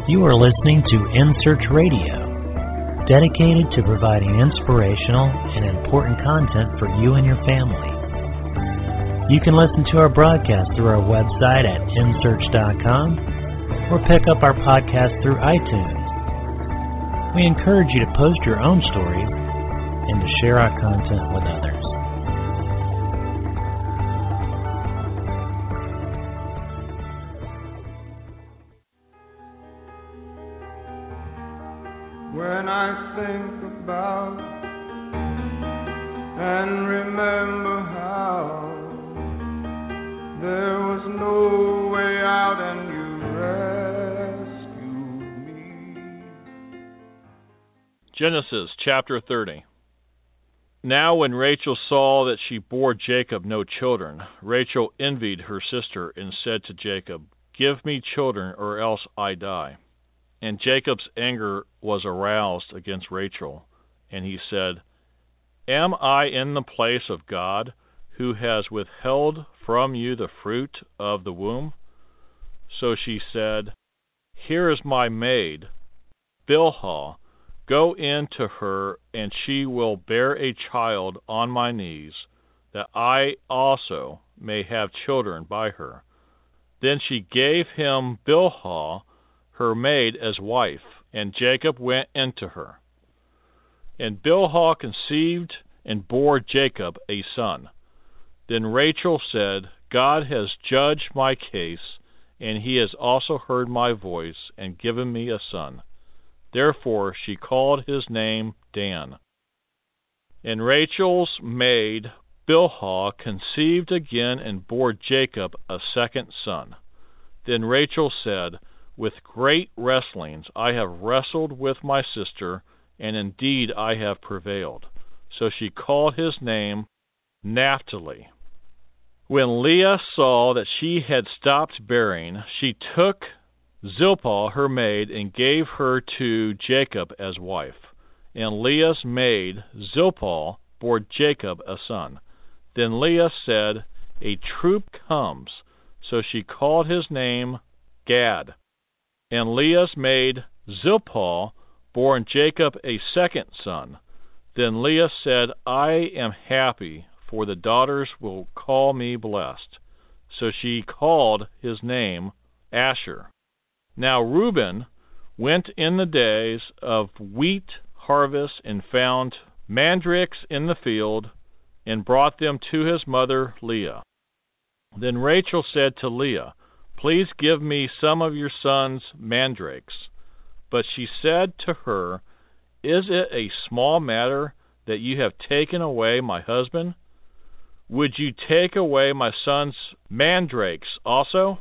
You are listening to In Search Radio, dedicated to providing inspirational and important content for you and your family. You can listen to our broadcast through our website at insearch.com or pick up our podcast through iTunes. We encourage you to post your own stories and to share our content with others. When I think about and remember how there was no way out and you rescued me. Genesis chapter 30. Now when Rachel saw that she bore Jacob no children, Rachel envied her sister and said to Jacob, "Give me children, or else I die." And Jacob's anger was aroused against Rachel, and he said, "Am I in the place of God, who has withheld from you the fruit of the womb?" So she said, "Here is my maid, Bilhah. Go in to her, and she will bear a child on my knees, that I also may have children by her." Then she gave him Bilhah, her maid, as wife, and Jacob went into her. And Bilhah conceived and bore Jacob a son. Then Rachel said, "God has judged my case, and he has also heard my voice and given me a son." Therefore she called his name Dan. And Rachel's maid Bilhah conceived again and bore Jacob a second son. Then Rachel said, "With great wrestlings I have wrestled with my sister, and indeed I have prevailed." So she called his name Naphtali. When Leah saw that she had stopped bearing, she took Zilpah her maid and gave her to Jacob as wife. And Leah's maid Zilpah bore Jacob a son. Then Leah said, "A troop comes." So she called his name Gad. And Leah's maid Zilpah bore Jacob a second son. Then Leah said, "I am happy, for the daughters will call me blessed." So she called his name Asher. Now Reuben went in the days of wheat harvest and found mandrakes in the field, and brought them to his mother Leah. Then Rachel said to Leah, "Please give me some of your son's mandrakes." But she said to her, "Is it a small matter that you have taken away my husband? Would you take away my son's mandrakes also?"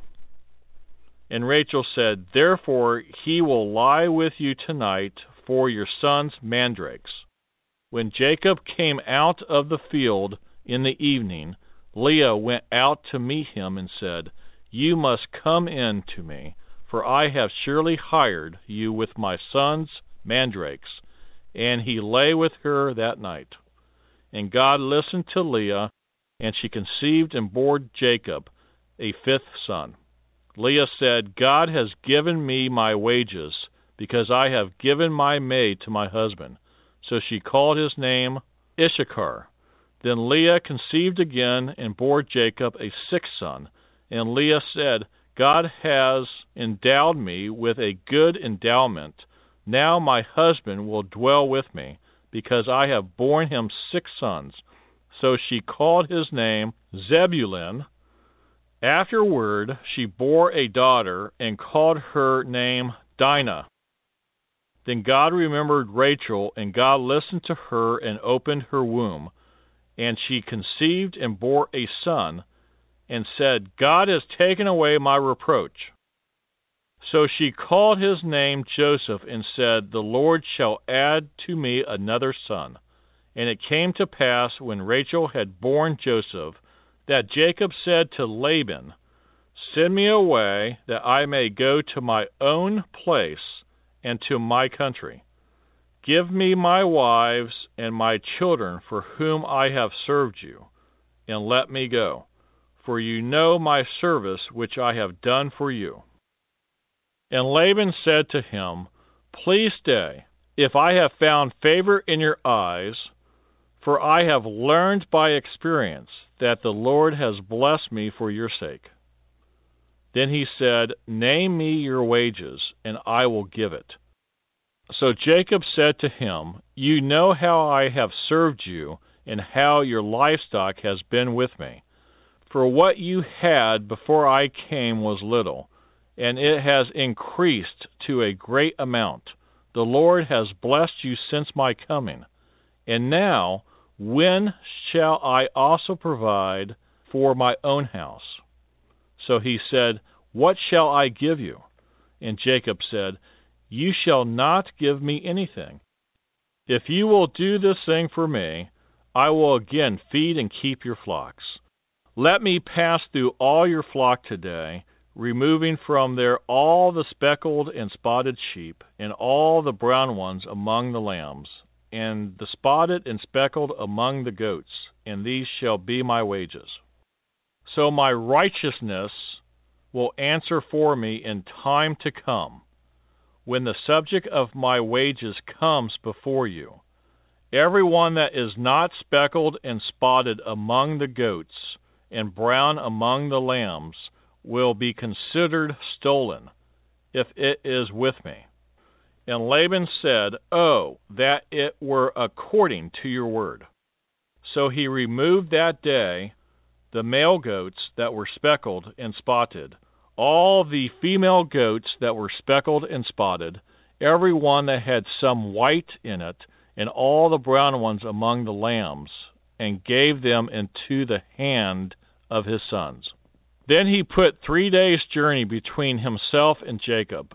And Rachel said, "Therefore he will lie with you tonight for your son's mandrakes." When Jacob came out of the field in the evening, Leah went out to meet him and said, "You must come in to me, for I have surely hired you with my son's mandrakes." And he lay with her that night. And God listened to Leah, and she conceived and bore Jacob a fifth son. Leah said, "God has given me my wages, because I have given my maid to my husband." So she called his name Issachar. Then Leah conceived again and bore Jacob a sixth son. And Leah said, "God has endowed me with a good endowment. Now my husband will dwell with me, because I have borne him 6 sons. So she called his name Zebulun. Afterward she bore a daughter and called her name Dinah. Then God remembered Rachel, and God listened to her and opened her womb. And she conceived and bore a son, and said, "God has taken away my reproach." So she called his name Joseph, and said, "The Lord shall add to me another son." And it came to pass, when Rachel had borne Joseph, that Jacob said to Laban, "Send me away, that I may go to my own place and to my country. Give me my wives and my children for whom I have served you, and let me go. For you know my service which I have done for you." And Laban said to him, Please stay, if I have found favor in your eyes, for I have learned by experience that the Lord has blessed me for your sake. Then he said, Name me your wages, and I will give it. So Jacob said to him, You know how I have served you, and how your livestock has been with me. For what you had before I came was little, and it has increased to a great amount. The Lord has blessed you since my coming. And now, when shall I also provide for my own house? So he said, What shall I give you? And Jacob said, You shall not give me anything. If you will do this thing for me, I will again feed and keep your flocks. Let me pass through all your flock today, removing from there all the speckled and spotted sheep, and all the brown ones among the lambs, and the spotted and speckled among the goats, and these shall be my wages. So my righteousness will answer for me in time to come, when the subject of my wages comes before you. Every one that is not speckled and spotted among the goats, and brown among the lambs, will be considered stolen, if it is with me. And Laban said, Oh, that it were according to your word. So he removed that day the male goats that were speckled and spotted, all the female goats that were speckled and spotted, every one that had some white in it, and all the brown ones among the lambs, and gave them into the hand of his sons. Then he put 3 days' journey between himself and Jacob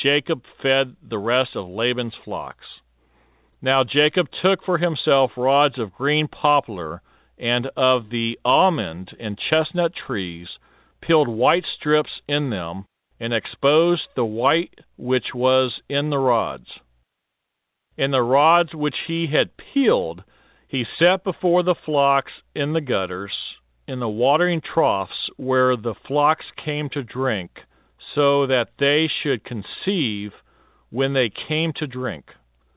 fed the rest of Laban's flocks. Now Jacob took for himself rods of green poplar and of the almond and chestnut trees, peeled white strips in them, and exposed the white which was in the rods. And the rods which he had peeled he set before the flocks in the gutters, in the watering troughs where the flocks came to drink, so that they should conceive when they came to drink.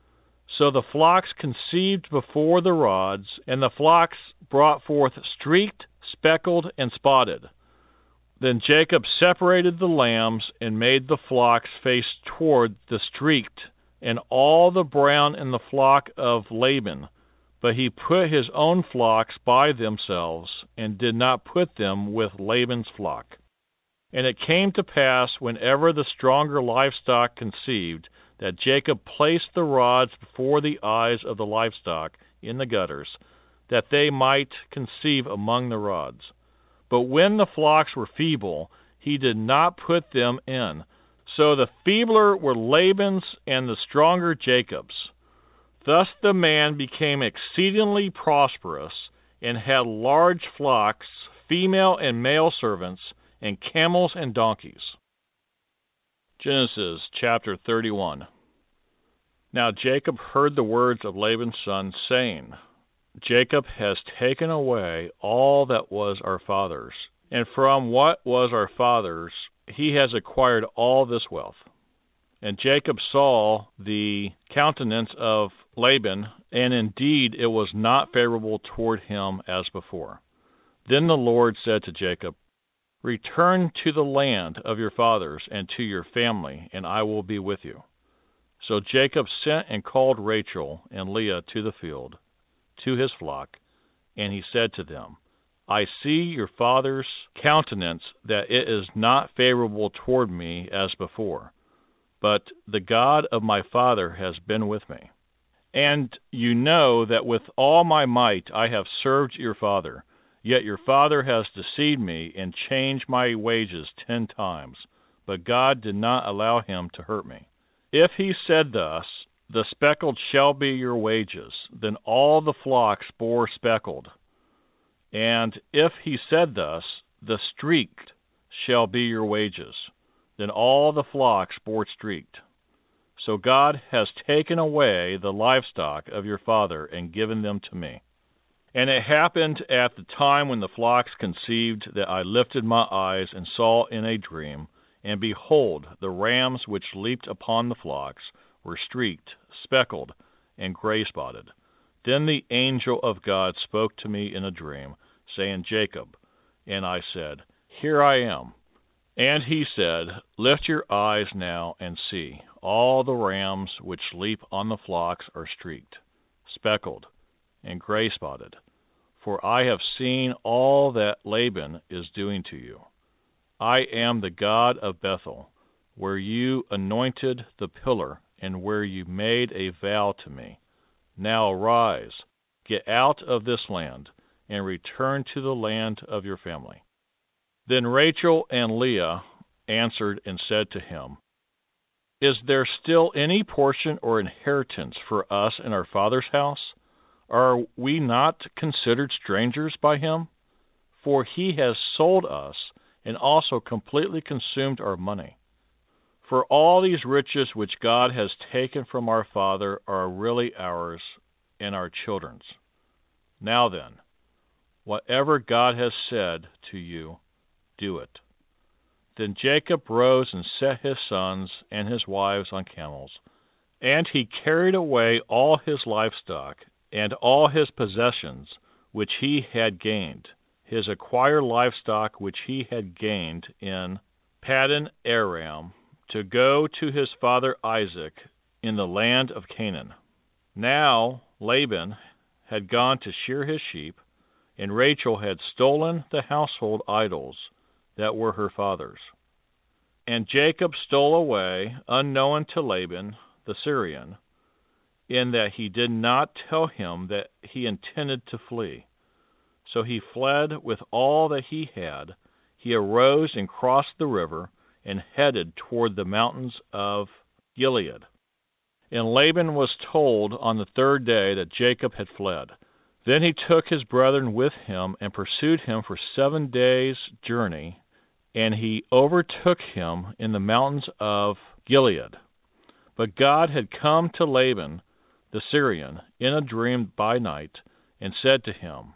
So the flocks conceived before the rods, and the flocks brought forth streaked, speckled, and spotted. Then Jacob separated the lambs and made the flocks face toward the streaked, and all the brown in the flock of Laban. But he put his own flocks by themselves, and did not put them with Laban's flock. And it came to pass, whenever the stronger livestock conceived, that Jacob placed the rods before the eyes of the livestock in the gutters, that they might conceive among the rods. But when the flocks were feeble, he did not put them in. So the feebler were Laban's, and the stronger Jacob's. Thus the man became exceedingly prosperous, and had large flocks, female and male servants, and camels and donkeys. Genesis chapter 31. Now Jacob heard the words of Laban's son, saying, Jacob has taken away all that was our father's, and from what was our father's he has acquired all this wealth. And Jacob saw the countenance of Laban, and indeed it was not favorable toward him as before. Then the Lord said to Jacob, Return to the land of your fathers and to your family, and I will be with you. So Jacob sent and called Rachel and Leah to the field, to his flock, and he said to them, I see your father's countenance, that it is not favorable toward me as before, but the God of my father has been with me. And you know that with all my might I have served your father, yet your father has deceived me and changed my wages 10 times, but God did not allow him to hurt me. If he said thus, the speckled shall be your wages, then all the flocks bore speckled. And if he said thus, the streaked shall be your wages, then all the flocks bore streaked. So God has taken away the livestock of your father and given them to me. And it happened at the time when the flocks conceived that I lifted my eyes and saw in a dream, and behold, the rams which leaped upon the flocks were streaked, speckled, and gray-spotted. Then the angel of God spoke to me in a dream, saying, Jacob. And I said, Here I am. And he said, Lift your eyes now and see. All the rams which leap on the flocks are streaked, speckled, and gray-spotted. For I have seen all that Laban is doing to you. I am the God of Bethel, where you anointed the pillar, and where you made a vow to me. Now arise, get out of this land, and return to the land of your family. Then Rachel and Leah answered and said to him, Is there still any portion or inheritance for us in our father's house? Are we not considered strangers by him? For he has sold us and also completely consumed our money. For all these riches which God has taken from our father are really ours and our children's. Now then, whatever God has said to you, do it. Then Jacob rose and set his sons and his wives on camels, and he carried away all his livestock and all his possessions which he had gained, his acquired livestock which he had gained in Paddan Aram, to go to his father Isaac in the land of Canaan. Now Laban had gone to shear his sheep, and Rachel had stolen the household idols that were her father's. And Jacob stole away, unknown to Laban the Syrian, in that he did not tell him that he intended to flee. So he fled with all that he had. He arose and crossed the river and headed toward the mountains of Gilead. And Laban was told on the third day that Jacob had fled. Then he took his brethren with him and pursued him for 7 days' journey, and he overtook him in the mountains of Gilead. But God had come to Laban the Syrian in a dream by night, and said to him,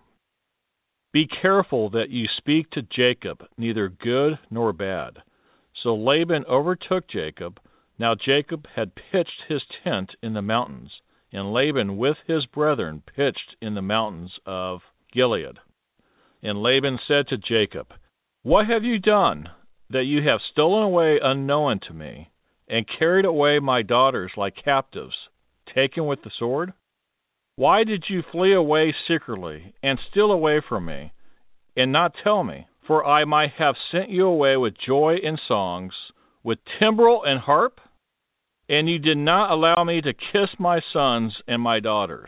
Be careful that you speak to Jacob neither good nor bad. So Laban overtook Jacob. Now Jacob had pitched his tent in the mountains, and Laban with his brethren pitched in the mountains of Gilead. And Laban said to Jacob, What have you done, that you have stolen away unknown to me, and carried away my daughters like captives, taken with the sword? Why did you flee away secretly, and steal away from me, and not tell me? For I might have sent you away with joy and songs, with timbrel and harp, and you did not allow me to kiss my sons and my daughters.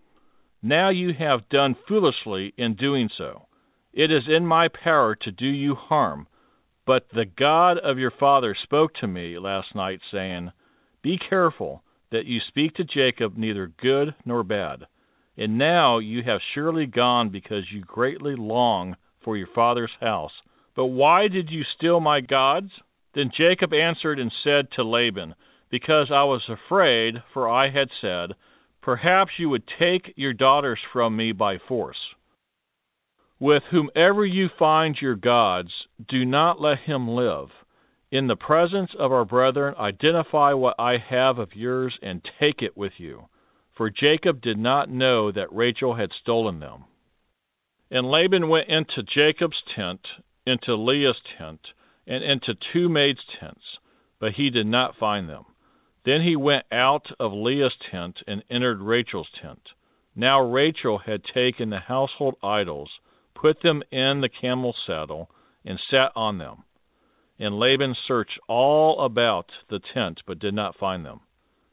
Now you have done foolishly in doing so. It is in my power to do you harm, but the God of your father spoke to me last night, saying, Be careful that you speak to Jacob neither good nor bad. And now you have surely gone because you greatly long for your father's house. But why did you steal my gods? Then Jacob answered and said to Laban, Because I was afraid, for I had said, Perhaps you would take your daughters from me by force. With whomever you find your gods, do not let him live. In the presence of our brethren, identify what I have of yours and take it with you. For Jacob did not know that Rachel had stolen them. And Laban went into Jacob's tent, into Leah's tent, and into 2 maids' tents, but he did not find them. Then he went out of Leah's tent and entered Rachel's tent. Now Rachel had taken the household idols, put them in the camel's saddle, and sat on them. And Laban searched all about the tent, but did not find them.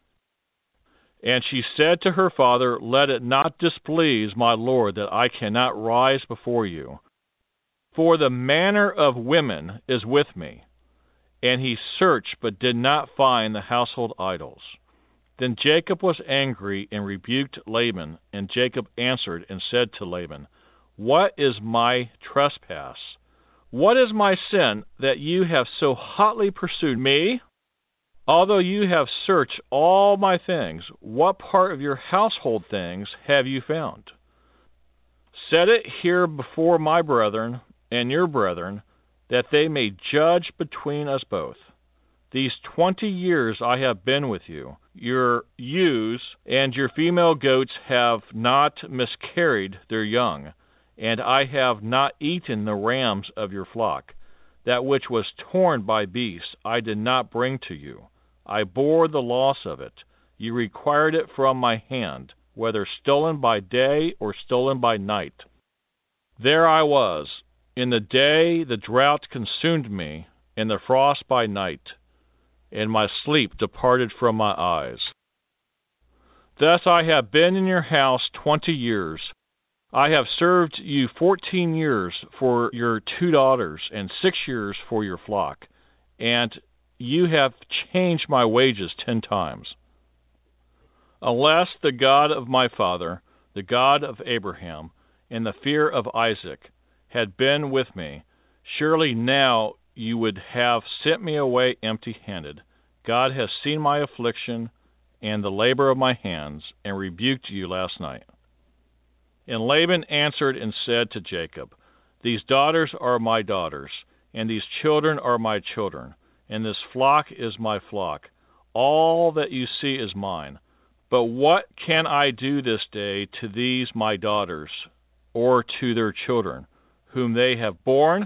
And she said to her father, Let it not displease my lord that I cannot rise before you, for the manner of women is with me. And he searched, but did not find the household idols. Then Jacob was angry and rebuked Laban, and Jacob answered and said to Laban, What is my trespass? What is my sin that you have so hotly pursued me? Although you have searched all my things, what part of your household things have you found? Set it here before my brethren and your brethren, that they may judge between us both. These 20 years I have been with you. Your ewes and your female goats have not miscarried their young, and I have not eaten the rams of your flock. That which was torn by beasts I did not bring to you. I bore the loss of it. You required it from my hand, whether stolen by day or stolen by night. There I was. In the day the drought consumed me, and the frost by night, and my sleep departed from my eyes. Thus I have been in your house 20 years. I have served you 14 years for your 2 daughters, and 6 years for your flock, and you have changed my wages 10 times. Unless the God of my father, the God of Abraham, and the fear of Isaac had been with me, surely now you would have sent me away empty-handed. God has seen my affliction and the labor of my hands, and rebuked you last night. And Laban answered and said to Jacob, These daughters are my daughters, and these children are my children, and this flock is my flock. All that you see is mine. But what can I do this day to these my daughters, or to their children, whom they have borne?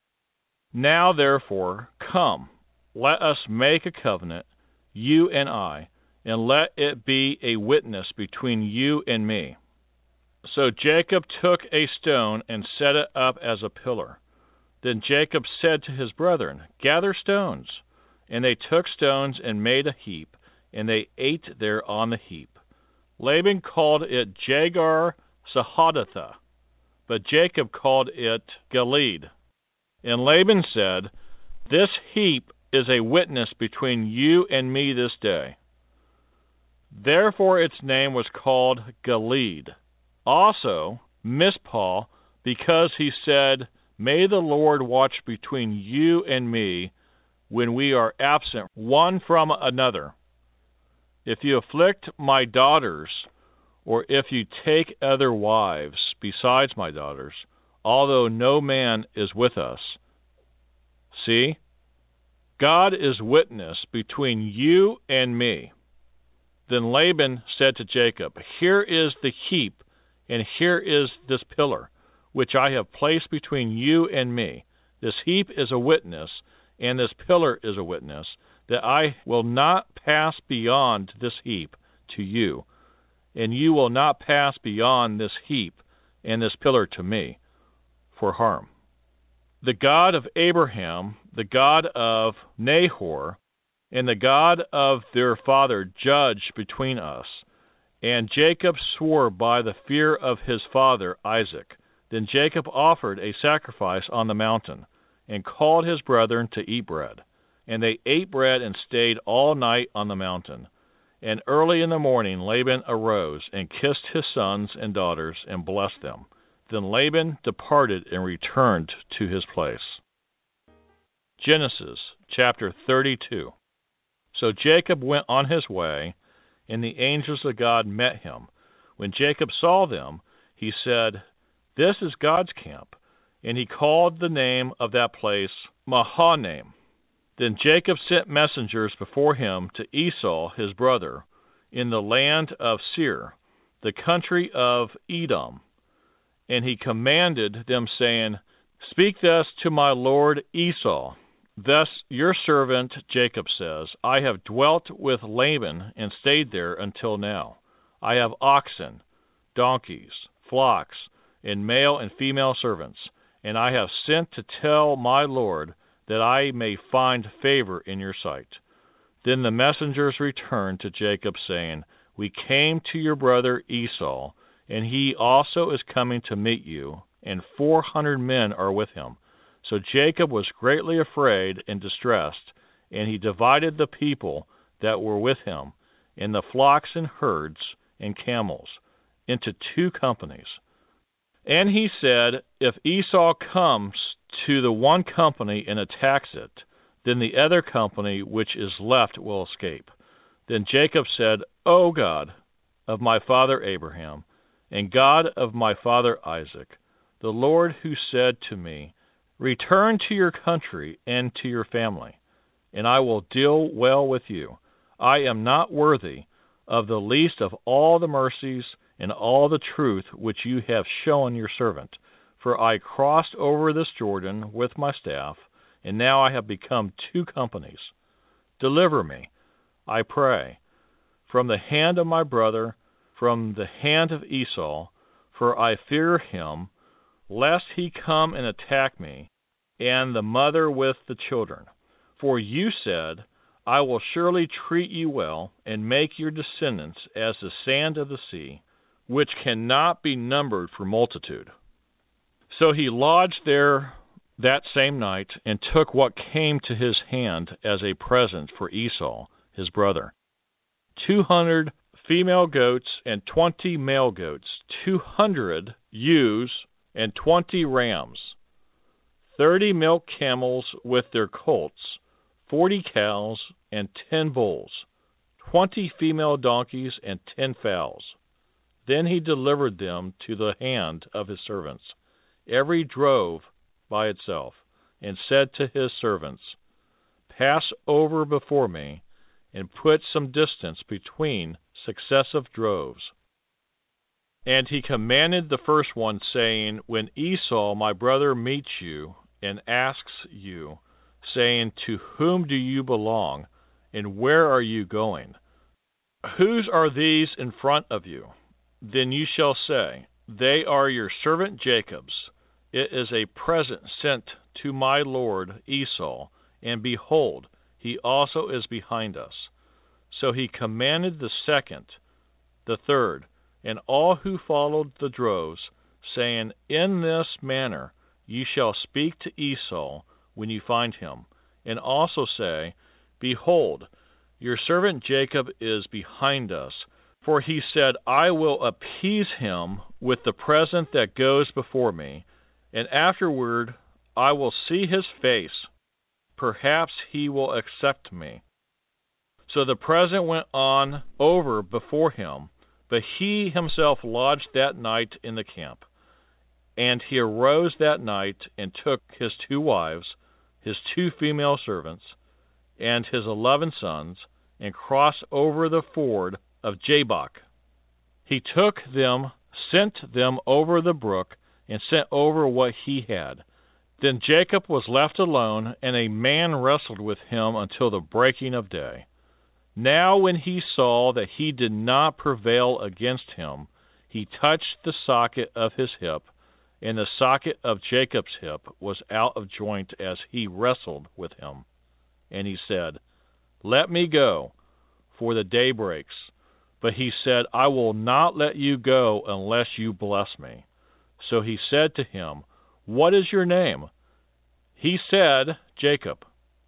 Now therefore, come, let us make a covenant, you and I, and let it be a witness between you and me. So Jacob took a stone and set it up as a pillar. Then Jacob said to his brethren, Gather stones. And they took stones and made a heap, and they ate there on the heap. Laban called it Jegar-Sahadutha, but Jacob called it Gilead. And Laban said, This heap is a witness between you and me this day. Therefore its name was called Gilead. Also Mizpah, because he said, May the Lord watch between you and me when we are absent one from another. If you afflict my daughters, or if you take other wives besides my daughters, although no man is with us. See, God is witness between you and me. Then Laban said to Jacob, Here is the heap, and here is this pillar, which I have placed between you and me. This heap is a witness, and this pillar is a witness, that I will not pass beyond this heap to you, and you will not pass beyond this heap and this pillar to me, for harm. The God of Abraham, the God of Nahor, and the God of their father judge between us. And Jacob swore by the fear of his father Isaac. Then Jacob offered a sacrifice on the mountain, and called his brethren to eat bread. And they ate bread and stayed all night on the mountain. And early in the morning Laban arose, and kissed his sons and daughters, and blessed them. Then Laban departed and returned to his place. Genesis chapter 32. So Jacob went on his way, and the angels of God met him. When Jacob saw them, he said, This is God's camp. And he called the name of that place Mahanaim. Then Jacob sent messengers before him to Esau his brother, in the land of Seir, the country of Edom. And he commanded them, saying, Speak thus to my lord Esau. Thus your servant Jacob says, I have dwelt with Laban and stayed there until now. I have oxen, donkeys, flocks, and male and female servants, and I have sent to tell my lord that I may find favor in your sight. Then the messengers returned to Jacob, saying, We came to your brother Esau, and he also is coming to meet you, and 400 men are with him. So Jacob was greatly afraid and distressed, and he divided the people that were with him, and the flocks and herds and camels, into 2 companies. And he said, If Esau comes to the one company and attacks it, then the other company which is left will escape. Then Jacob said, O God of my father Abraham, and God of my father Isaac, the Lord who said to me, Return to your country and to your family, and I will deal well with you. I am not worthy of the least of all the mercies and all the truth which you have shown your servant. For I crossed over this Jordan with my staff, and now I have become 2 companies. Deliver me, I pray, from the hand of my brother, from the hand of Esau, for I fear him, lest he come and attack me, and the mother with the children. For you said, I will surely treat you well, and make your descendants as the sand of the sea, which cannot be numbered for multitude. So he lodged there that same night, and took what came to his hand as a present for Esau, his brother, 200 female goats and 20 male goats, 200 ewes and 20 rams, 30 milk camels with their colts, 40 cows and 10 bulls, 20 female donkeys and 10 fowls. Then he delivered them to the hand of his servants, every drove by itself, and said to his servants, Pass over before me, and put some distance between successive droves. And he commanded the first one, saying, When Esau my brother meets you, and asks you, saying, To whom do you belong, and where are you going? Whose are these in front of you? Then you shall say, They are your servant Jacob's. It is a present sent to my lord Esau, and behold, he also is behind us. So he commanded the second, the third, and all who followed the droves, saying, In this manner you shall speak to Esau when you find him, and also say, Behold, your servant Jacob is behind us, for he said, I will appease him with the present that goes before me, and afterward I will see his face. Perhaps he will accept me. So the present went on over before him, but he himself lodged that night in the camp. And he arose that night and took his 2 wives, his 2 female servants, and his 11 sons, and crossed over the ford of Jabbok. He took them, sent them over the brook, and sent over what he had. Then Jacob was left alone, and a man wrestled with him until the breaking of day. Now when he saw that he did not prevail against him, he touched the socket of his hip, and the socket of Jacob's hip was out of joint as he wrestled with him. And he said, Let me go, for the day breaks. But he said, I will not let you go unless you bless me. So he said to him, What is your name? He said, Jacob.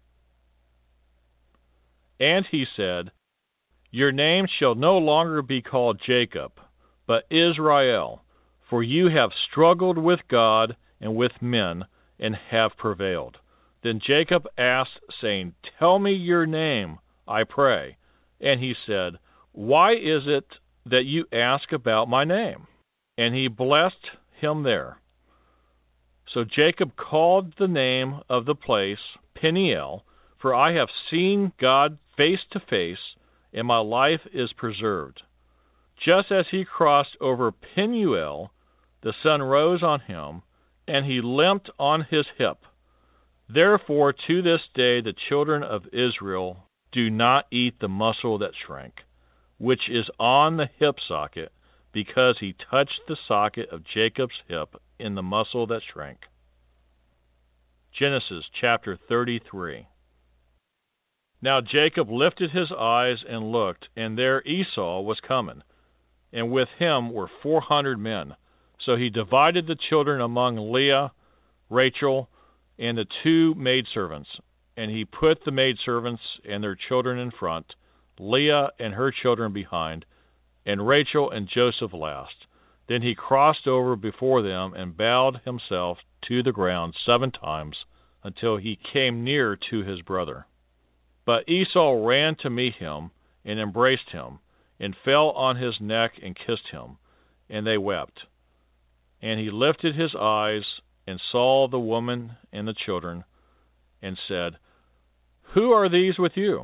And he said, Your name shall no longer be called Jacob, but Israel, for you have struggled with God and with men, and have prevailed. Then Jacob asked, saying, Tell me your name, I pray. And he said, Why is it that you ask about my name? And he blessed him there. So Jacob called the name of the place Peniel, for I have seen God face to face, and my life is preserved. Just as he crossed over Penuel, the sun rose on him, and he limped on his hip. Therefore to this day the children of Israel do not eat the muscle that shrank, which is on the hip socket, because he touched the socket of Jacob's hip in the muscle that shrank. Genesis chapter 33. Now Jacob lifted his eyes and looked, and there Esau was coming, and with him were 400 men. So he divided the children among Leah, Rachel, and the 2 maidservants, and he put the maidservants and their children in front, Leah and her children behind, and Rachel and Joseph last. Then he crossed over before them and bowed himself to the ground 7 times until he came near to his brother. But Esau ran to meet him and embraced him, and fell on his neck and kissed him, and they wept. And he lifted his eyes and saw the woman and the children, and said, Who are these with you?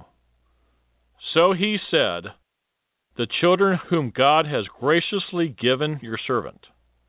So he said, The children whom God has graciously given your servant.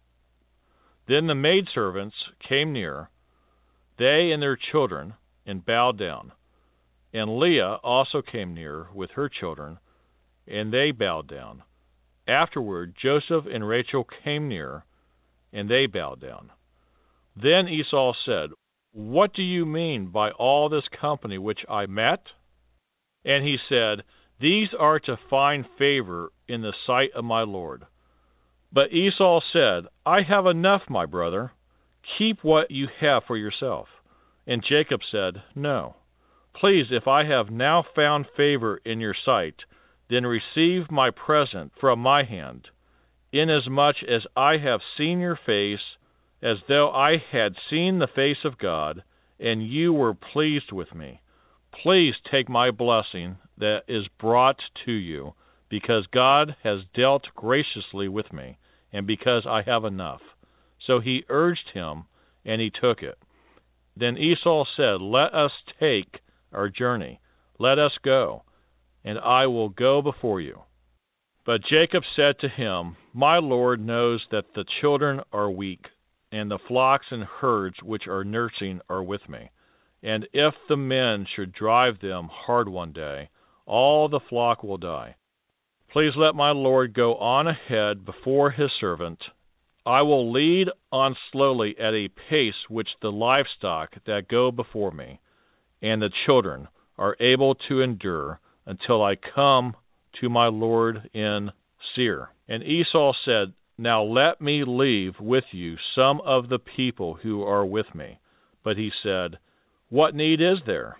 Then the maidservants came near, they and their children, and bowed down. And Leah also came near with her children, and they bowed down. Afterward, Joseph and Rachel came near, and they bowed down. Then Esau said, What do you mean by all this company which I met? And he said, These are to find favor in the sight of my Lord. But Esau said, I have enough, my brother. Keep what you have for yourself. And Jacob said, No. Please, if I have now found favor in your sight, then receive my present from my hand, inasmuch as I have seen your face, as though I had seen the face of God, and you were pleased with me. Please take my blessing that is brought to you, because God has dealt graciously with me, and because I have enough. So he urged him, and he took it. Then Esau said, Let us take our journey. Let us go, and I will go before you. But Jacob said to him, My Lord knows that the children are weak, and the flocks and herds which are nursing are with me. And if the men should drive them hard one day, all the flock will die. Please let my Lord go on ahead before his servant. I will lead on slowly at a pace which the livestock that go before me and the children are able to endure until I come to my Lord in Seir. And Esau said, Now let me leave with you some of the people who are with me. But he said, What need is there?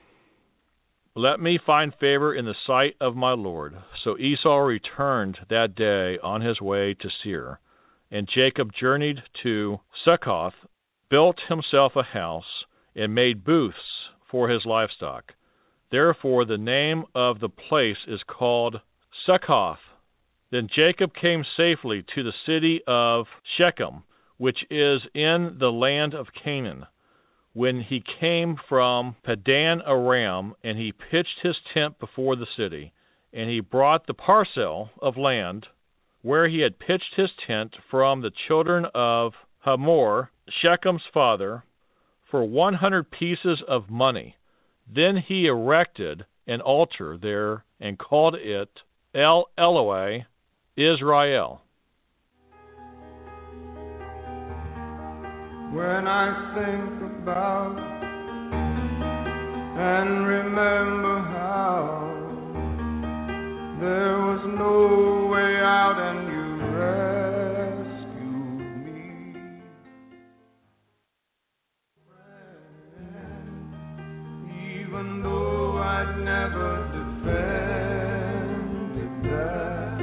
Let me find favor in the sight of my Lord. So Esau returned that day on his way to Seir. And Jacob journeyed to Succoth, built himself a house, and made booths for his livestock. Therefore the name of the place is called Succoth. Then Jacob came safely to the city of Shechem, which is in the land of Canaan, when he came from Padan Aram, and he pitched his tent before the city. And he brought the parcel of land where he had pitched his tent from the children of Hamor, Shechem's father, for 100 pieces of money. Then he erected an altar there and called it El Elohe Israel. When I think about and remember how there was no way out and you rescued me. Even though I'd never defended that,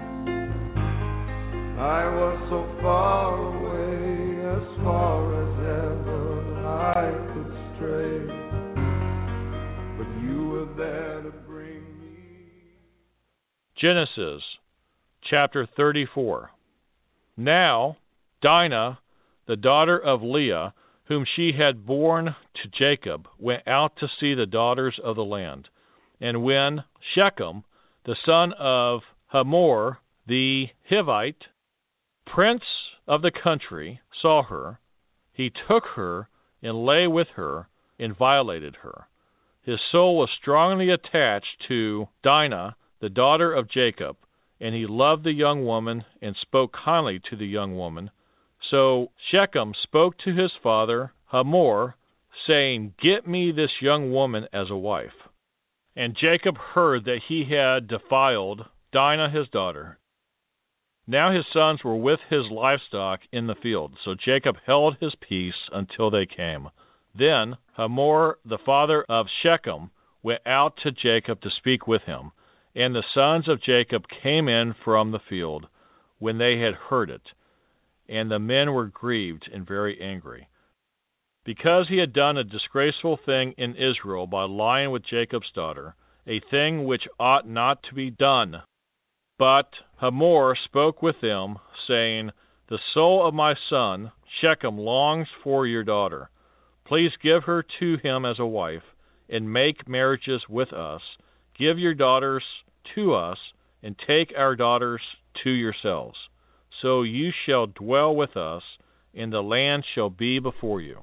I was so far away, as far as ever I could stray, but you were there to bring me. Genesis chapter 34. Now Dinah, the daughter of Leah, whom she had borne to Jacob, went out to see the daughters of the land. And when Shechem, the son of Hamor the Hivite, prince of the country, saw her, he took her and lay with her and violated her. His soul was strongly attached to Dinah, the daughter of Jacob, and he loved the young woman and spoke kindly to the young woman. So Shechem spoke to his father Hamor, saying, Get me this young woman as a wife. And Jacob heard that he had defiled Dinah his daughter. Now his sons were with his livestock in the field, so Jacob held his peace until they came. Then Hamor, the father of Shechem, went out to Jacob to speak with him. And the sons of Jacob came in from the field when they had heard it. And the men were grieved and very angry, because he had done a disgraceful thing in Israel by lying with Jacob's daughter, a thing which ought not to be done. But Hamor spoke with them, saying, The soul of my son Shechem longs for your daughter. Please give her to him as a wife, and make marriages with us. Give your daughters to us, and take our daughters to yourselves. So you shall dwell with us, and the land shall be before you.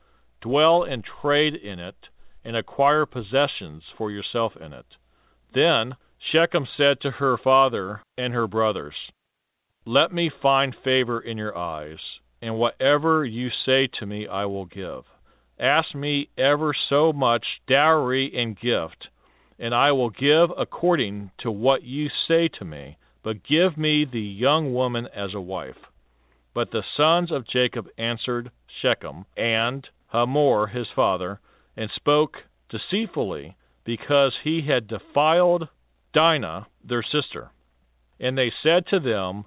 Dwell and trade in it, and acquire possessions for yourself in it. Then Shechem said to her father and her brothers, Let me find favor in your eyes, and whatever you say to me I will give. Ask me ever so much dowry and gift, and I will give according to what you say to me, but give me the young woman as a wife. But the sons of Jacob answered Shechem and Hamor his father, and spoke deceitfully, because he had defiled Dinah their sister. And they said to them,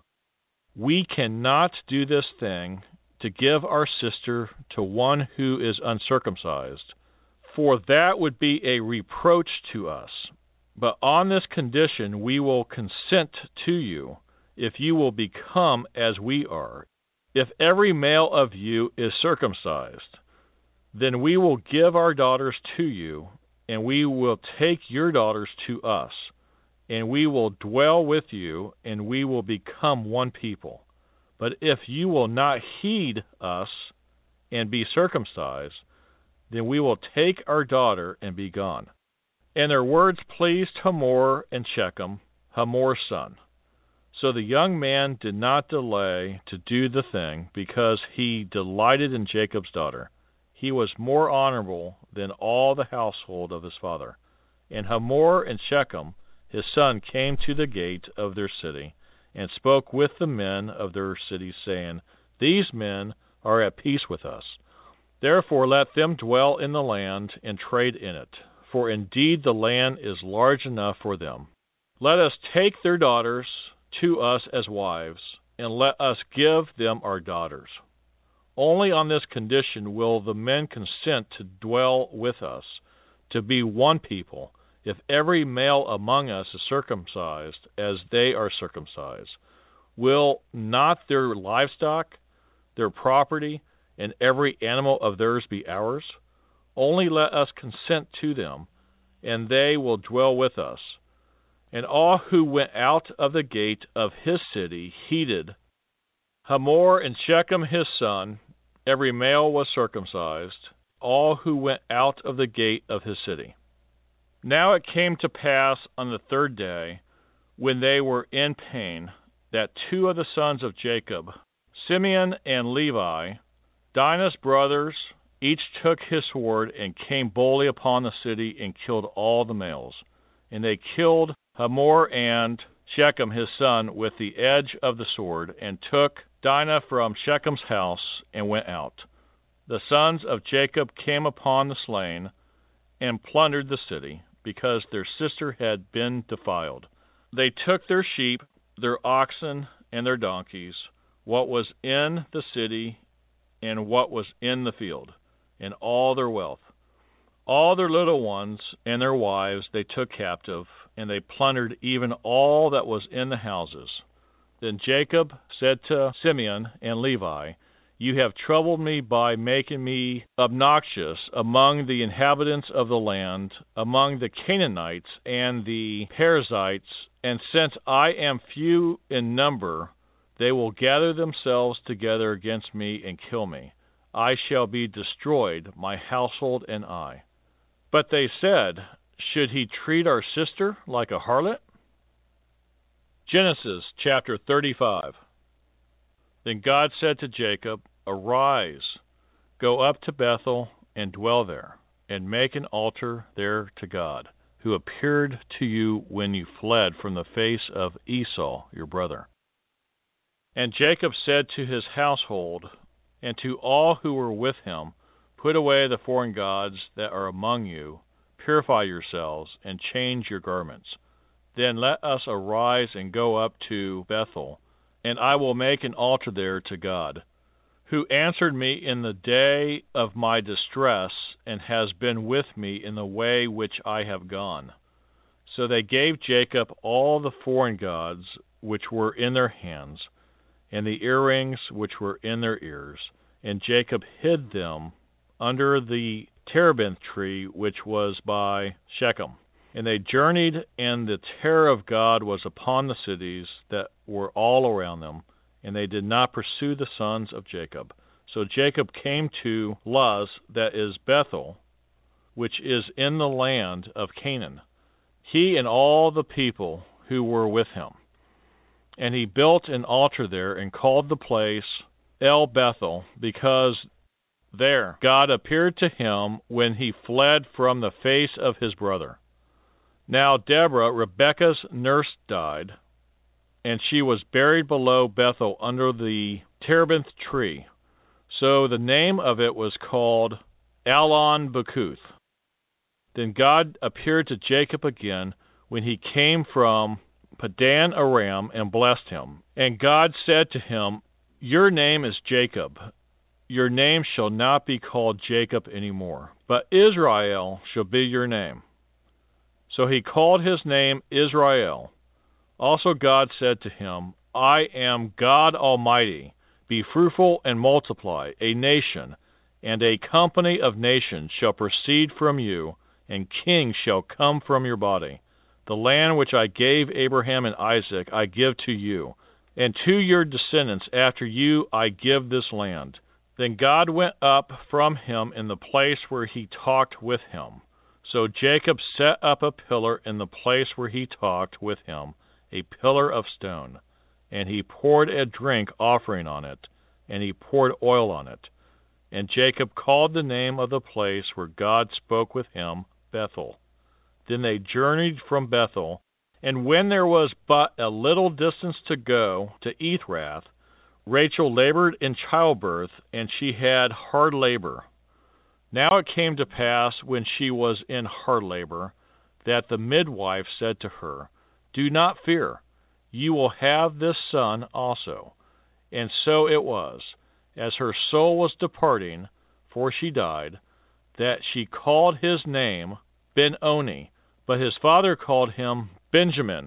We cannot do this thing, to give our sister to one who is uncircumcised, for that would be a reproach to us. But on this condition we will consent to you, if you will become as we are. If every male of you is circumcised, then we will give our daughters to you, and we will take your daughters to us, and we will dwell with you, and we will become one people. But if you will not heed us and be circumcised, then we will take our daughter and be gone. And their words pleased Hamor and Shechem, Hamor's son. So the young man did not delay to do the thing, because he delighted in Jacob's daughter. He was more honorable than all the household of his father. And Hamor and Shechem his son came to the gate of their city, and spoke with the men of their city, saying, These men are at peace with us. Therefore let them dwell in the land, and trade in it, for indeed the land is large enough for them. Let us take their daughters to us as wives, and let us give them our daughters. Only on this condition will the men consent to dwell with us, to be one people, if every male among us is circumcised as they are circumcised. Will not their livestock, their property, and every animal of theirs be ours? Only let us consent to them, and they will dwell with us. And all who went out of the gate of his city heeded Hamor and Shechem his son, every male was circumcised, all who went out of the gate of his city. Now it came to pass on the third day, when they were in pain, that two of the sons of Jacob, Simeon and Levi, Dinah's brothers, each took his sword and came boldly upon the city and killed all the males. And they killed Hamor and Shechem his son with the edge of the sword, and took Dinah from Shechem's house and went out. The sons of Jacob came upon the slain and plundered the city, because their sister had been defiled. They took their sheep, their oxen, and their donkeys, what was in the city and what was in the field, and all their wealth. All their little ones and their wives they took captive, and they plundered even all that was in the houses. Then Jacob said to Simeon and Levi, You have troubled me by making me obnoxious among the inhabitants of the land, among the Canaanites and the Perizzites, and since I am few in number, they will gather themselves together against me and kill me. I shall be destroyed, my household and I. But they said, Should he treat our sister like a harlot? Genesis chapter 35. Then God said to Jacob, Arise, go up to Bethel, and dwell there, and make an altar there to God, who appeared to you when you fled from the face of Esau your brother. And Jacob said to his household, and to all who were with him, Put away the foreign gods that are among you, purify yourselves, and change your garments. Then let us arise and go up to Bethel, and I will make an altar there to God, who answered me in the day of my distress, and has been with me in the way which I have gone. So they gave Jacob all the foreign gods which were in their hands, and the earrings which were in their ears. And Jacob hid them under the terebinth tree which was by Shechem. And they journeyed, and the terror of God was upon the cities that were all around them, and they did not pursue the sons of Jacob. So Jacob came to Luz, that is Bethel, which is in the land of Canaan, he and all the people who were with him. And he built an altar there and called the place El Bethel, because there God appeared to him when he fled from the face of his brother. Now Deborah, Rebekah's nurse, died, and she was buried below Bethel under the terebinth tree. So the name of it was called Allon Bakuth. Then God appeared to Jacob again when he came from Padan Aram and blessed him. And God said to him, Your name is Jacob. Your name shall not be called Jacob any more, but Israel shall be your name. So he called his name Israel. Also God said to him, I am God Almighty. Be fruitful and multiply. A nation and a company of nations shall proceed from you, and kings shall come from your body. The land which I gave Abraham and Isaac I give to you, and to your descendants after you I give this land. Then God went up from him in the place where he talked with him. So Jacob set up a pillar in the place where he talked with him, a pillar of stone. And he poured a drink offering on it, and he poured oil on it. And Jacob called the name of the place where God spoke with him Bethel. Then they journeyed from Bethel, and when there was but a little distance to go to Ephrath, Rachel labored in childbirth, and she had hard labor. Now it came to pass, when she was in hard labor, that the midwife said to her, Do not fear, you will have this son also. And so it was, as her soul was departing, for she died, that she called his name Ben-Oni, but his father called him Benjamin.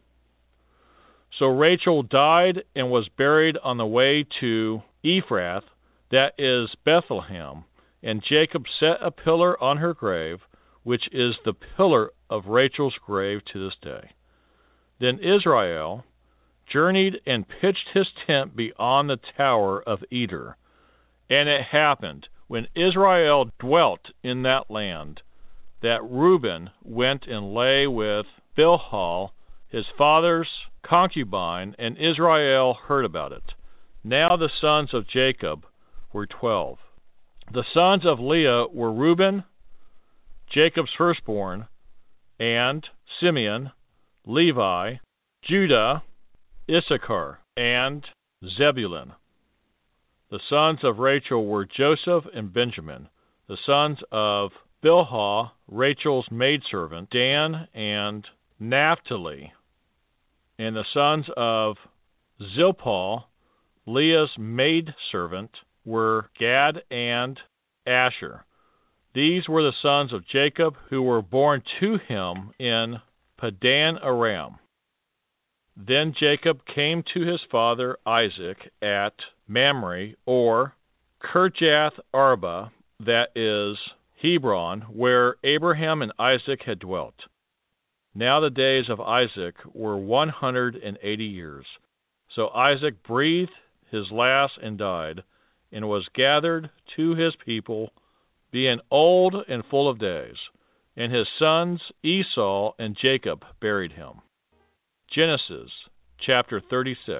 So Rachel died and was buried on the way to Ephrath, that is Bethlehem, and Jacob set a pillar on her grave, which is the pillar of Rachel's grave to this day. Then Israel journeyed and pitched his tent beyond the tower of Eder. And it happened, when Israel dwelt in that land, that Reuben went and lay with Bilhah, his father's concubine, and Israel heard about it. Now the sons of Jacob were 12. The sons of Leah were Reuben, Jacob's firstborn, and Simeon, Levi, Judah, Issachar, and Zebulun. The sons of Rachel were Joseph and Benjamin. The sons of Bilhah, Rachel's maidservant, Dan and Naphtali. And the sons of Zilpah, Leah's maidservant, were Gad and Asher. These were the sons of Jacob who were born to him in Padan Aram. Then Jacob came to his father Isaac at Mamre, or Kirjath Arba, that is Hebron, where Abraham and Isaac had dwelt. Now the days of Isaac were 180 years. So Isaac breathed his last and died, and was gathered to his people, being old and full of days. And his sons Esau and Jacob buried him. Genesis chapter 36.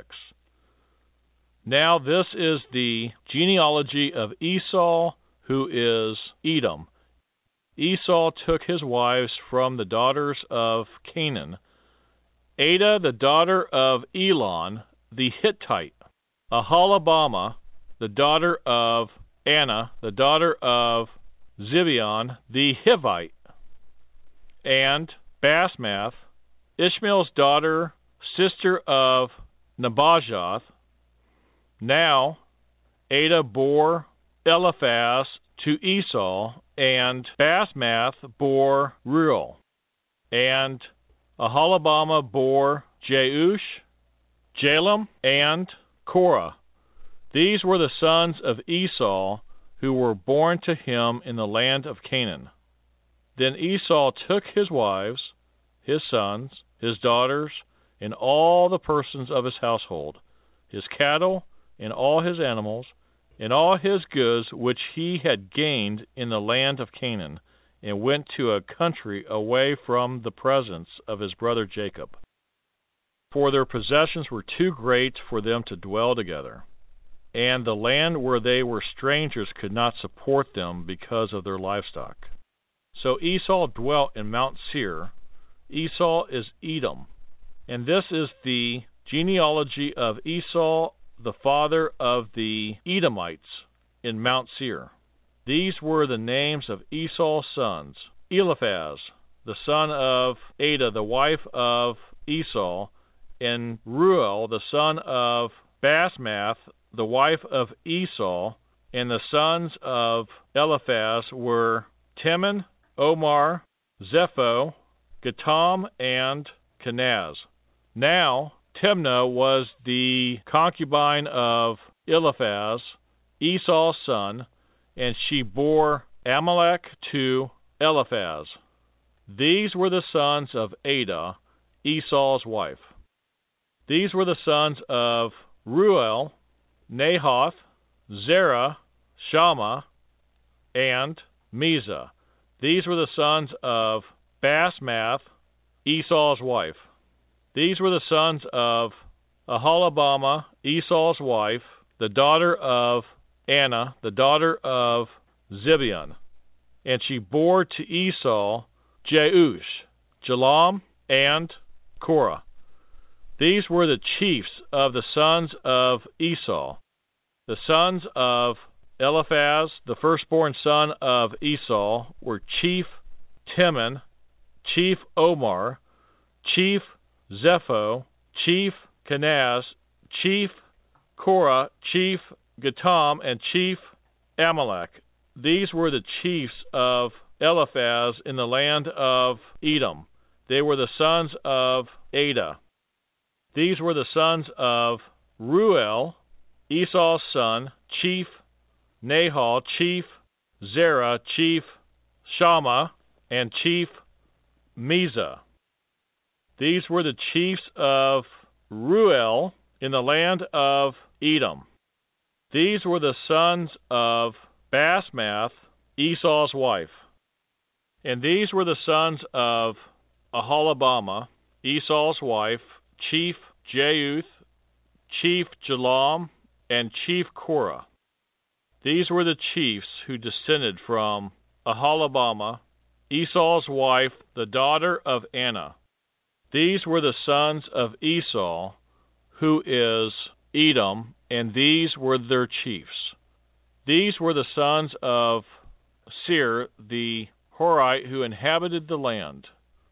Now this is the genealogy of Esau, who is Edom. Esau took his wives from the daughters of Canaan, Adah the daughter of Elon the Hittite, Aholibamah the daughter of Anna the daughter of Zibeon the Hivite, and Basmath, Ishmael's daughter, sister of Nebajoth. Now Adah bore Eliphaz to Esau, and Basmath bore Reuel, and Aholibamah bore Jeush, Jalem, and Korah. These were the sons of Esau who were born to him in the land of Canaan. Then Esau took his wives, his sons, his daughters, and all the persons of his household, his cattle, and all his animals, and all his goods which he had gained in the land of Canaan, and went to a country away from the presence of his brother Jacob. For their possessions were too great for them to dwell together, and the land where they were strangers could not support them because of their livestock. So Esau dwelt in Mount Seir. Esau is Edom, and this is the genealogy of Esau, the father of the Edomites in Mount Seir. These were the names of Esau's sons: Eliphaz, the son of Adah, the wife of Esau, and Reuel, the son of Basmath, the wife of Esau. And the sons of Eliphaz were Teman, Omar, Zepho, Gatam, and Kenaz. Now Timnah was the concubine of Eliphaz, Esau's son, and she bore Amalek to Eliphaz. These were the sons of Adah, Esau's wife. These were the sons of Reuel, Nahath, Zerah, Shammah, and Mizah. These were the sons of Basmath, Esau's wife. These were the sons of Aholibamah, Esau's wife, the daughter of Anna, the daughter of Zibeon. And she bore to Esau Jeush, Jalam, and Korah. These were the chiefs of the sons of Esau. The sons of Eliphaz, the firstborn son of Esau, were Chief Teman, Chief Omar, Chief Zepho, Chief Kenaz, Chief Korah, Chief Gatam, and Chief Amalek. These were the chiefs of Eliphaz in the land of Edom. They were the sons of Adah. These were the sons of Reuel, Esau's son, Chief Nahal, Chief Zerah, Chief Shammah, and Chief Mizah. These were the chiefs of Reuel in the land of Edom. These were the sons of Basmath, Esau's wife. And these were the sons of Aholibamah, Esau's wife, Chief Jeuth, Chief Jalam, and Chief Korah. These were the chiefs who descended from Aholibamah, Esau's wife, the daughter of Anna. These were the sons of Esau, who is Edom, and these were their chiefs. These were the sons of Seir, the Horite, who inhabited the land: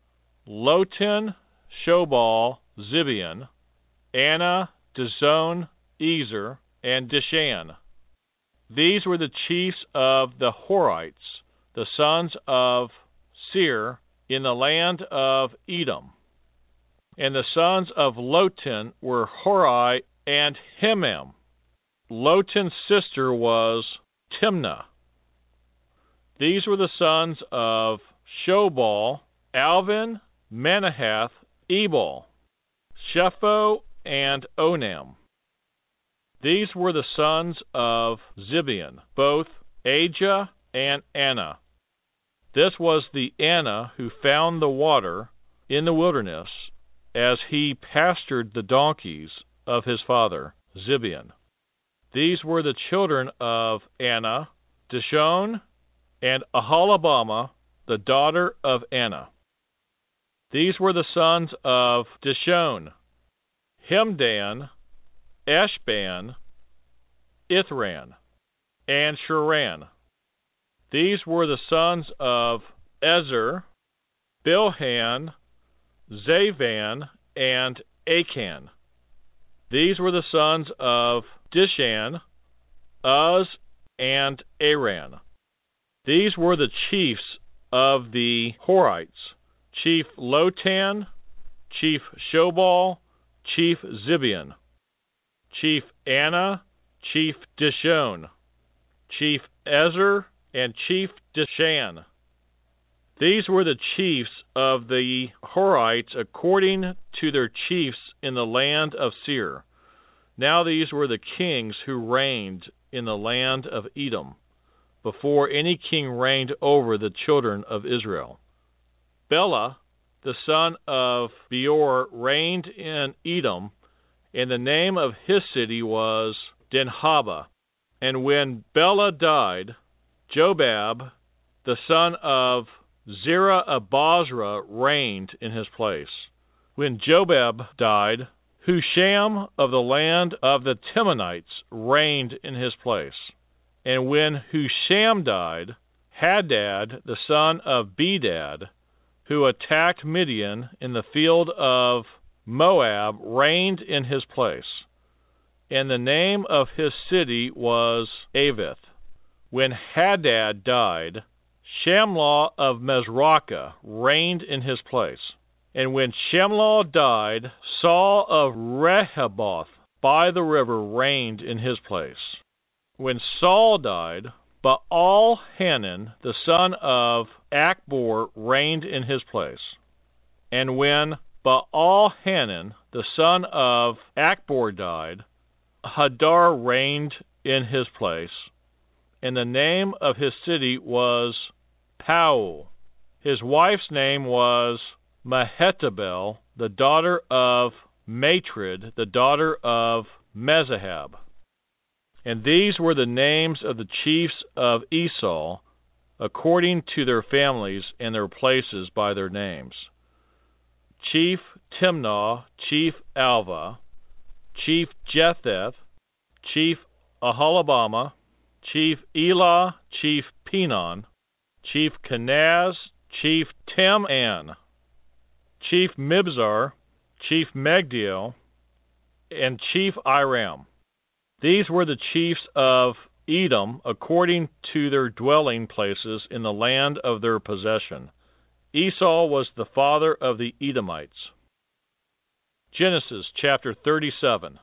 Lotan, Shobal, Zibeon, Anna, Dizon, Ezer, and Dishan. These were the chiefs of the Horites, the sons of Seir, in the land of Edom. And the sons of Lotan were Hori and Hemam. Lotan's sister was Timnah. These were the sons of Shobal, Alvin, Manahath, Ebal, Shepho, and Onam. These were the sons of Zibeon, both Ajah and Anna. This was the Anna who found the water in the wilderness as he pastured the donkeys of his father, Zibeon. These were the children of Anna, Dishon, and Aholibamah, the daughter of Anna. These were the sons of Dishon: Hemdan, Eshban, Ithran, and Shuran. These were the sons of Ezer, Bilhan, Zavan, and Achan. These were the sons of Dishan, Uz, and Aran. These were the chiefs of the Horites: Chief Lotan, Chief Shobal, Chief Zibeon, Chief Anna, Chief Dishon, Chief Ezer, and Chief Dishan. These were the chiefs of the Horites according to their chiefs in the land of Seir. Now these were the kings who reigned in the land of Edom, before any king reigned over the children of Israel. Bela, the son of Beor, reigned in Edom, and the name of his city was Dinhaba. And when Bela died, Jobab, the son of Zerah of Bozrah, reigned in his place. When Jobab died, Husham of the land of the Temanites reigned in his place. And when Husham died, Hadad, the son of Bedad, who attacked Midian in the field of Moab, reigned in his place. And the name of his city was Avith. When Hadad died, Shamlah of Mesrakah reigned in his place. And when Shamlah died, Saul of Rehoboth by the river reigned in his place. When Saul died, Baal-Hanan, the son of Achbor, reigned in his place. And when Baal-Hanan, the son of Achbor, died, Hadar reigned in his place, and the name of his city was Paul. His wife's name was Mehetabel, the daughter of Matred, the daughter of Mezahab. And these were the names of the chiefs of Esau, according to their families and their places by their names: Chief Timnah, Chief Alva, Chief Jetheth, Chief Aholibamah, Chief Elah, Chief Penon, Chief Kenaz, Chief Tim-An, Chief Mibzar, Chief Megdiel, and Chief Iram. These were the chiefs of Edom according to their dwelling places in the land of their possession. Esau was the father of the Edomites. Genesis chapter 37.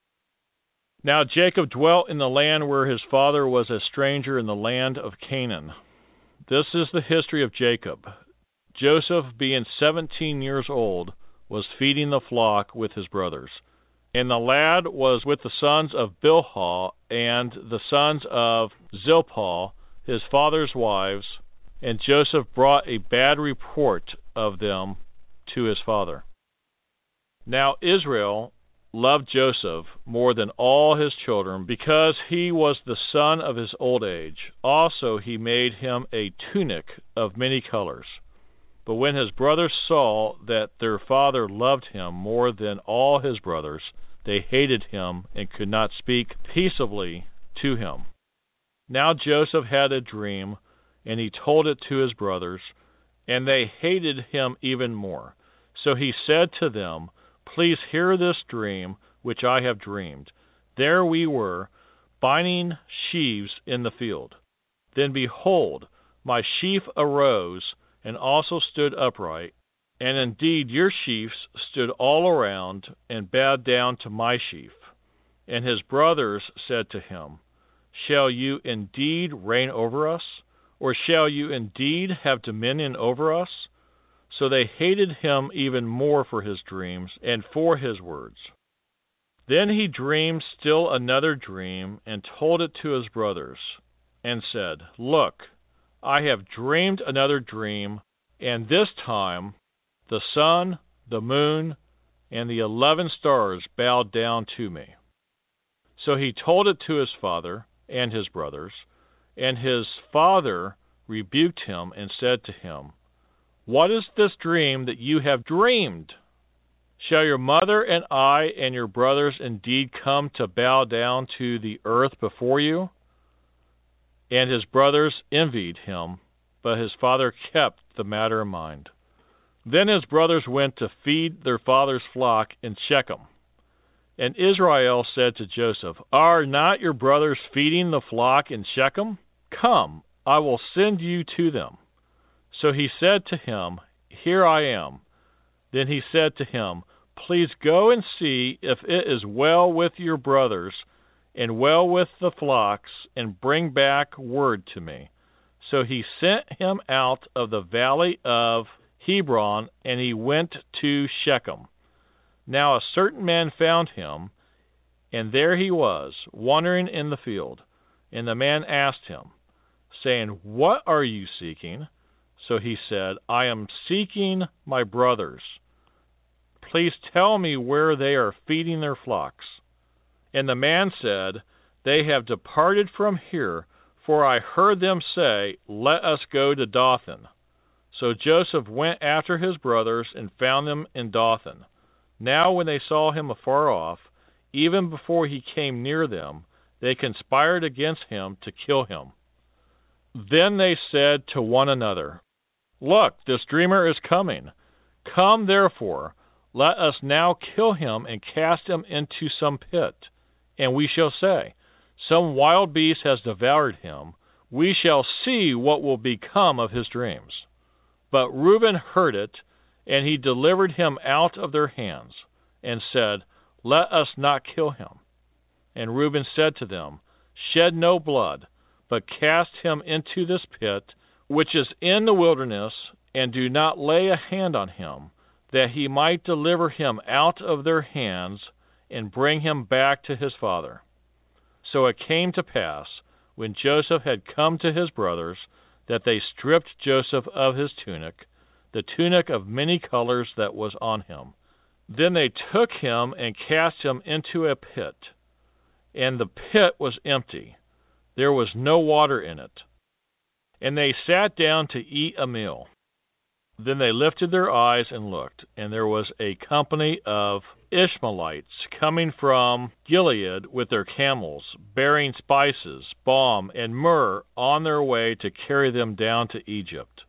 Now Jacob dwelt in the land where his father was a stranger in the land of Canaan. This is the history of Jacob. Joseph, being 17 years old, was feeding the flock with his brothers. And the lad was with the sons of Bilhah and the sons of Zilpah, his father's wives, and Joseph brought a bad report of them to his father. Now Israel loved Joseph more than all his children, because he was the son of his old age. Also he made him a tunic of many colors. But when his brothers saw that their father loved him more than all his brothers, they hated him and could not speak peaceably to him. Now Joseph had a dream, and he told it to his brothers, and they hated him even more. So he said to them, "Please hear this dream which I have dreamed. There we were, binding sheaves in the field. Then behold, my sheaf arose and also stood upright, and indeed your sheaves stood all around and bowed down to my sheaf." And his brothers said to him, "Shall you indeed reign over us? Or shall you indeed have dominion over us?" So they hated him even more for his dreams and for his words. Then he dreamed still another dream and told it to his brothers, and said, "Look, I have dreamed another dream, and this time the sun, the moon, and the 11 stars bowed down to me." So he told it to his father and his brothers, and his father rebuked him and said to him, "What is this dream that you have dreamed? Shall your mother and I and your brothers indeed come to bow down to the earth before you?" And his brothers envied him, but his father kept the matter in mind. Then his brothers went to feed their father's flock in Shechem. And Israel said to Joseph, "Are not your brothers feeding the flock in Shechem? Come, I will send you to them." So he said to him, "Here I am." Then he said to him, please go and see if it is well with your brothers and well with the flocks, and bring back word to me. So he sent him out of the valley of Hebron, and he went to Shechem. Now a certain man found him, and there he was, wandering in the field. And the man asked him, saying, What are you seeking? So he said, I am seeking my brothers. Please tell me where they are feeding their flocks. And the man said, They have departed from here, for I heard them say, Let us go to Dothan. So Joseph went after his brothers and found them in Dothan. Now when they saw him afar off, even before he came near them, they conspired against him to kill him. Then they said to one another, Look, this dreamer is coming. Come, therefore, let us now kill him and cast him into some pit. And we shall say, Some wild beast has devoured him. We shall see what will become of his dreams. But Reuben heard it, and he delivered him out of their hands, and said, Let us not kill him. And Reuben said to them, Shed no blood, but cast him into this pit, which is in the wilderness, and do not lay a hand on him, that he might deliver him out of their hands, and bring him back to his father. So it came to pass, when Joseph had come to his brothers, that they stripped Joseph of his tunic, the tunic of many colors that was on him. Then they took him and cast him into a pit. And the pit was empty. There was no water in it. And they sat down to eat a meal. Then they lifted their eyes and looked, and there was a company of Ishmaelites coming from Gilead with their camels, bearing spices, balm, and myrrh on their way to carry them down to Egypt.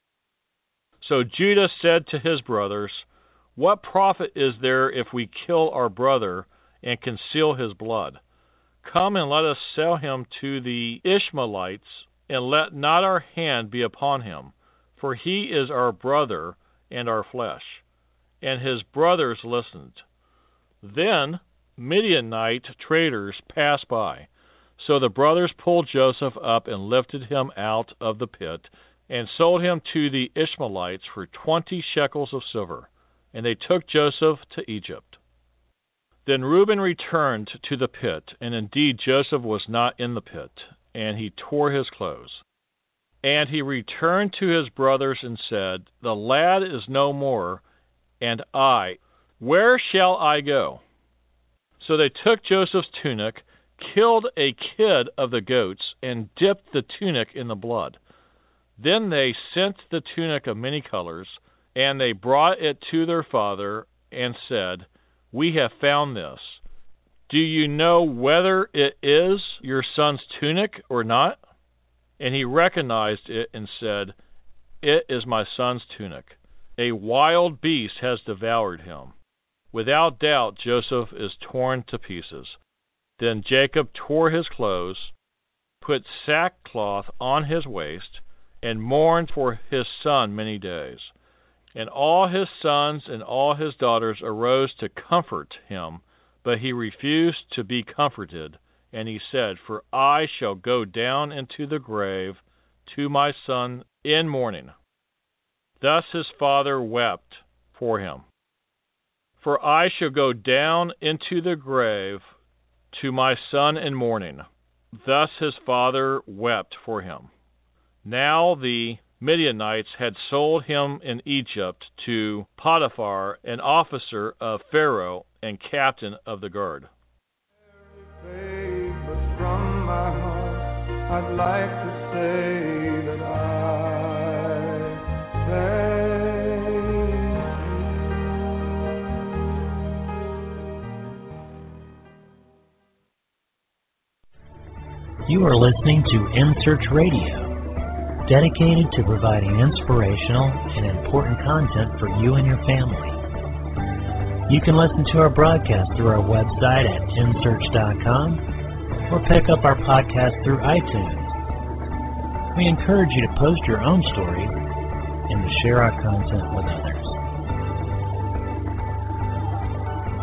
So Judah said to his brothers, What profit is there if we kill our brother and conceal his blood? Come and let us sell him to the Ishmaelites, and let not our hand be upon him, for he is our brother and our flesh. And his brothers listened. Then Midianite traders passed by. So the brothers pulled Joseph up and lifted him out of the pit, and sold him to the Ishmaelites for 20 shekels of silver. And they took Joseph to Egypt. Then Reuben returned to the pit, and indeed Joseph was not in the pit, and he tore his clothes. And he returned to his brothers and said, The lad is no more, and I, where shall I go? So they took Joseph's tunic, killed a kid of the goats, and dipped the tunic in the blood. Then they sent the tunic of many colors, and they brought it to their father, and said, We have found this. Do you know whether it is your son's tunic or not? And he recognized it and said, It is my son's tunic. A wild beast has devoured him. Without doubt, Joseph is torn to pieces. Then Jacob tore his clothes, put sackcloth on his waist, and mourned for his son many days. And all his sons and all his daughters arose to comfort him, but he refused to be comforted. And he said, For I shall go down into the grave to my son in mourning. Thus his father wept for him. For I shall go down into the grave to my son in mourning. Thus his father wept for him. Now the Midianites had sold him in Egypt to Potiphar, an officer of Pharaoh and captain of the guard. From my heart, I'd like to say that I thank you. You are listening to In Search Radio, dedicated to providing inspirational and important content for you and your family. You can listen to our broadcast through our website at insearch.com, or pick up our podcast through iTunes. We encourage you to post your own stories and to share our content with others.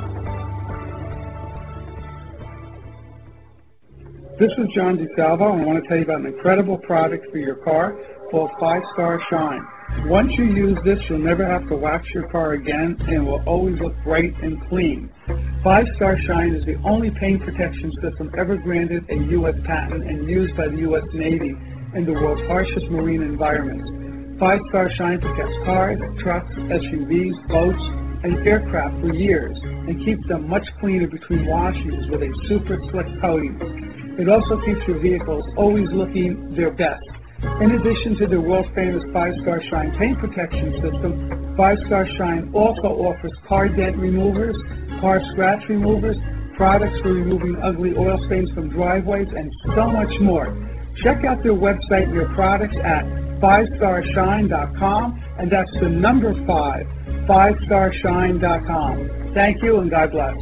This is John DeSalvo, and I want to tell you about an incredible product for your car called 5-Star Shine. Once you use this, you'll never have to wax your car again, and it will always look bright and clean. 5-Star Shine is the only paint protection system ever granted a U.S. patent and used by the U.S. Navy in the world's harshest marine environments. 5-Star Shine protects cars, trucks, SUVs, boats, and aircraft for years and keeps them much cleaner between washes with a super slick coating. It also keeps your vehicles always looking their best. In addition to the world-famous 5-Star Shine paint protection system, 5-Star Shine also offers car dent removers, car scratch removers, products for removing ugly oil stains from driveways, and so much more. Check out their website and your products at 5starshine.com, and that's the number 5, 5starshine.com. Thank you, and God bless.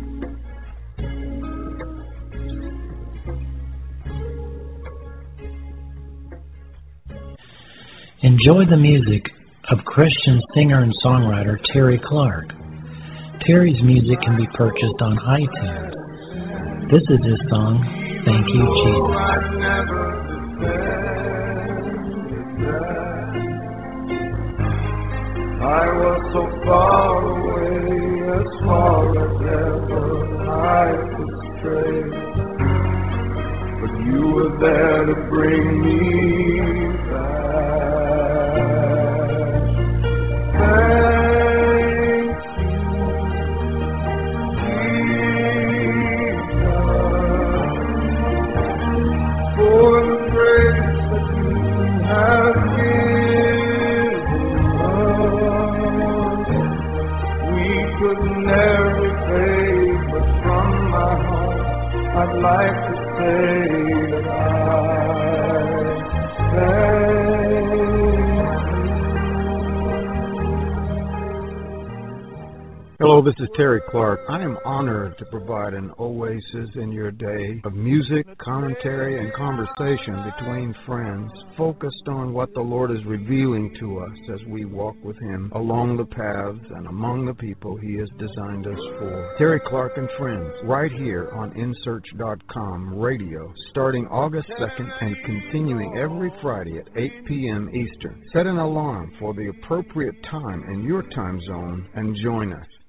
Enjoy the music of Christian singer and songwriter Terry Clark. Terry's music can be purchased on iTunes. This is his song, Thank You, Jesus. I was so far away, as far as ever I could stray, but you were there to bring me back. I'd like to say that I thank you. Hello, this is Terry Clark. I am honored to provide an oasis in your day of music, commentary, and conversation between friends, focused on what the Lord is revealing to us as we walk with Him along the paths and among the people He has designed us for. Terry Clark and Friends, right here on InSearch.com radio, starting August 2nd and continuing every Friday at 8 p.m. Eastern. Set an alarm for the appropriate time in your time zone and join us.